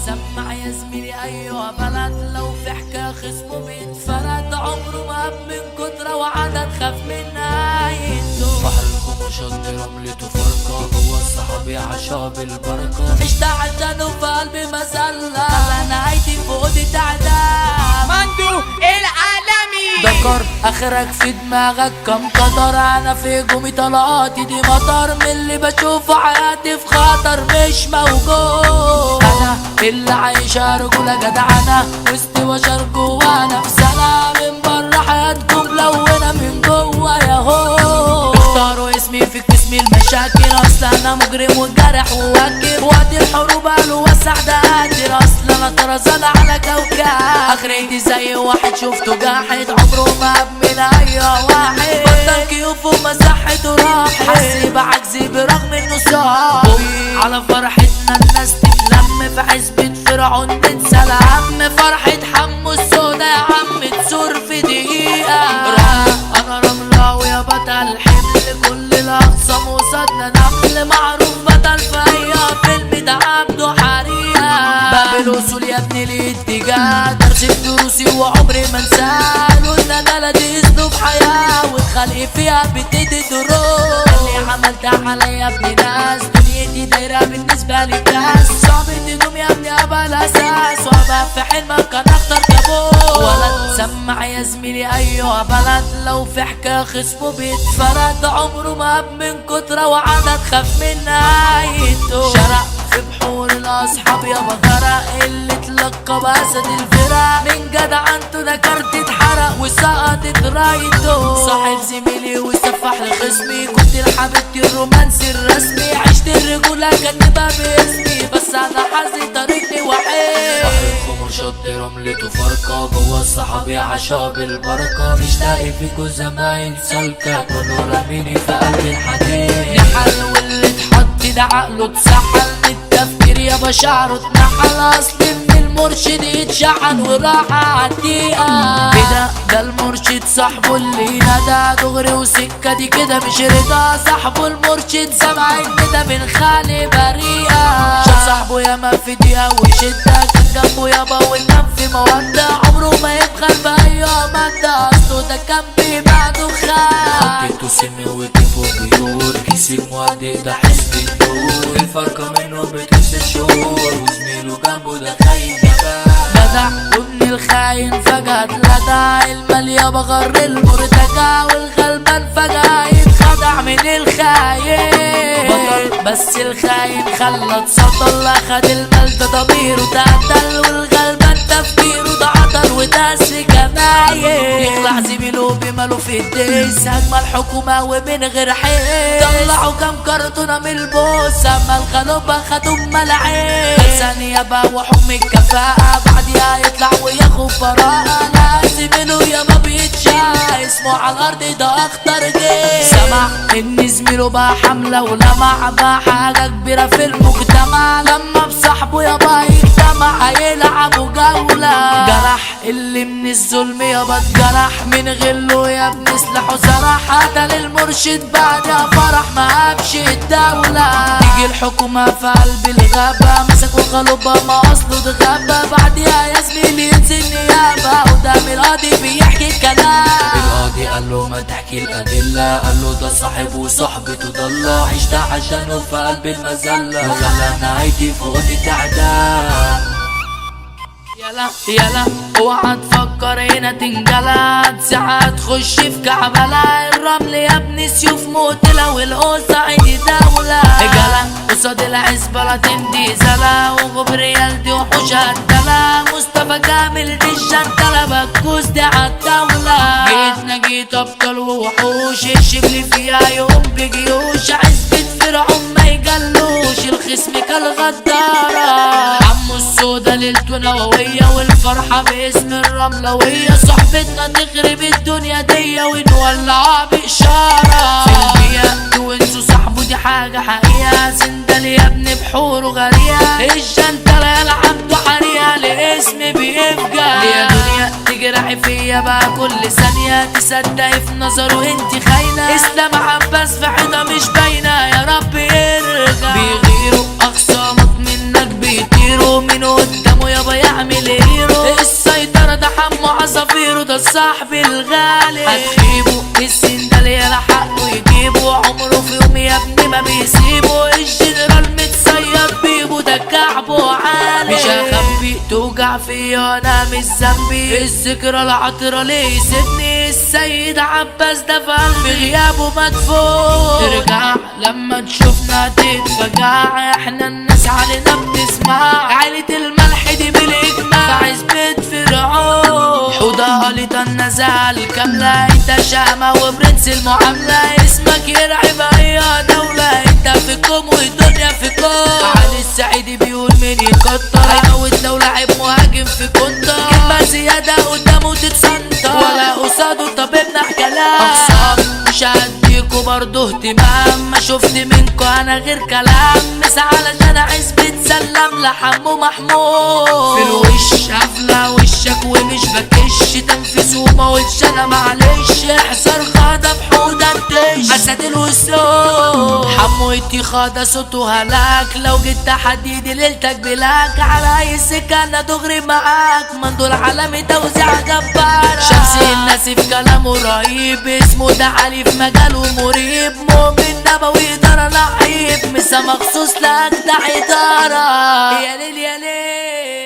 سمع يا زميلي ايوه بلد، لو في حكايه خصمه بيتفرد، عمره ما من كتره وعدد خاف من عينه. بحركم وشط رملته فرقة، جوا الصحاب يا عشاب البركة. عشت عشانه في قلبي مزلة، خلى نهايتي في اوضه تعدام. مندو العالمي ذكر اخرك في دماغك كم قدر، انا في هجومي طلقاتي دي مطر، من اللي بشوفه حياتي في خطر مش موجود. انا اللي عايشة رجولة جدعانة، وسط بشر جوانا في سنة، من بره حياتكم ملونة من جوا ياهو. اختاروا اسمي في قسم المشاكل، اصل انا مجرم وجارح وواكب، وقت الحروب قالوا وسع ده قادر، اصل انا طرزان على كوكب. اخرتي زي واحد شفته جاحد، عمره ما من اي واحد، بطل كيوف ومساحته راحت، حسي بعجزي برغم انه صعب. على فرحتنا الناس تتلم، في حسبة فرعون تنسى الهم، فرحة حمو السودا يا عم تسور في دقيقة. انا رملاوي يا بطل حمل، كل الاقسام وصدنا نقل، معروف بطل في اي فيلم ده عبده حريقة. باب الوصول يا ابني الاتجاه، درس دروسي وعمري ما انساه، قلنا بلدي اسلوب حياة والخلق فيها بتدي دروس. اللي عملتها عليا يا ابني ناس، دنيتي دايرة بالنسبة لي كاس، صعب تدوم يا ابني ابقى الاساس، وابقى في حلمك كان اختار كابوس. ولا تسمع يا زميلي ايوه بلد، لو في حكايه خصمه بيتفرد، عمره ما من كتره وعدد خاف من نهايته. شرق في بحور الاصحاب يا بغرق، اللي اتلقى باسد الفرق، من جدع انتو ده كارت اتحرق وسقطت رايته. صاحب زميلي وسفح لخصمي، كنت لحبيبتي الرومانسي الرسمي، عشت الرجوله كاتبها باسمي، بس انا حظي طريقني وحيد. بحركم وشط رملته فرقة، جوا الصحاب يا عشاب البركة. مش لاقي فيكوا زمايل سالكة، كانوا راميني في قلب الحديد. نحل واللي اتحط ده عقله اتسحل، من التفكير يابا شعره اتنحل، اصل من المرشد يتشحن وراح عالدقيقة. كده ده المرشد صاحبه اللي ندى دغري وسكة دي كده مش رضا، صاحبه المرشد سمع ان ده من خالي بريئة. شاف صاحبه ياما في دقيقة وشدة، كان جنبه يابا ونام في مودة، عمره ما يبخل بأي مادة، اصله ده كان بيبعده خال. حطيته سم وكيفه بيدور، كيسي مودي ده حزب الدور، الفرقة منه بتكسر شهور، وزميله جنبه ده خاين جدع وابن الخاين فجأة اتلدع، المال يابا غر المرتجع، والغلبان فجأة يتخدع من الخاين. بطل بس الخاين خلى اتسطل، اخد المال ده ضميره اتقتل، والغلبان تفكيره ده عطل وداس جمايل. يخلع زميله بماله في الديس، هجمة الحكومة ومن غير حيل، طلعوا كام كرتونة من البوس، اما الغلوبة خدوا ملاعين. ثانية بقى وحكم الكفاءة، بعديها يطلع وياخد براءة، لا زميله يابا بيتشاع، اسمه على الارض ده اخطر جيش. سمع ان زميله بقى حملة ولمع، بقى حاجة كبيرة في المجتمع، لما بصاحبه يابا يجتمع هيلعبوا جولة. جرح اللي من الظلم يابا اتجرح، من غله يا ابني سلاحه سرح، قتل المرشد بعدها فرح ما هبش الدولة. تيجي الحكومة في قلب الغابة، مسكوا غلوبة ما اصله ده غابة، بعدها يا زميلي ينزل نيابة، قدام القاضي بيحكي الكلام. القاضي قال له ما تحكي الأدلة، قال له ده صاحب وصحبته ضلة، عشت عشانه في قلب المذلة، وخلى نهايتي في أوضة تعدام. يلا يلا اوعى تفكر هنا تنجلد، ساعات تخش في كعبلة، الرمل يا ابني سيوف مقتلة، والقوسة عيدي دولة. جلا قصاد العزبة لا تمدي زلا، وغبريال دي وحوش هدلة، مصطفى كامل دي الشنتلة، بكوس دي عالدولة. جيت ابطال ووحوش، الشبل فيها يقوم بجيوش، عزبة فرعون ما يجلوش، الخصم كالغدارة. عمو السودا ليلته نووية، والفرحة باسم الرملوية، صحبتنا تخرب الدنيا دي ونولعها بإشارة. في البيئة وانسوا صاحبه دي حاجة حقيقة، سندل يا ابني بحوره غريقة، الجنتلة يلعب حريقة، لاسم بيفجع. يا دنيا تجرحي فيا بقى كل ثانية، تصدقي في نظره انت خاينة، اسلام عباس في حيطة مش باينة، يا رب يرجع. بيغيروا أخصامك منك بيطيروا من قدام صاحبي الغالي هتخيبه السندال يلا حقه يجيبه عمره في يوم يا ابني ما بيسيبه الجنرال متصيد بيبه ده كعبه عالي مش هخبي توجع فيا انا مش ذنبي الذكرى العطرة ليه سيبني السيد عباس ده في قلبي غيابه مدفون ترجع لما تشوفنا تتفجع احنا الناس علينا بتسمع عيلة الملح دي بالاجماع عزبة فرعون حوضة قالت النزال كاملة انت شامة وبرنس المعاملة اسمك يرعب اي دولة انت في كوم والدنيا في كوم علي السعيدي بيقول مين يكتر هيموت لو لعب مهاجم في كونتر كلمة زيادة قدامه تتسنطر ولا قصاده طب امنع كلام اقسام مش هديكوا برضه اهتمام ما شفت منكوا انا غير كلام مس علشان عزبة سلم لحمو محمود في الوش قافلة وشك ومش بكش تنفيذ وما قلتش انا معلش احذر خاضة بحودة الدش اسد الوسوق حمو اتخاذة صوته هلاك لو جيت تحديدي ليلتك بلاك على اي سكة انا دغري معاك مندول عالمي توزيع جبار شمسي الناس في كلامه رهيب اسمه ده علي في مجاله مريب مؤمن نبوي ادارة لعيب مسا مخصوص لك ده ادارة يا ليل يا ليل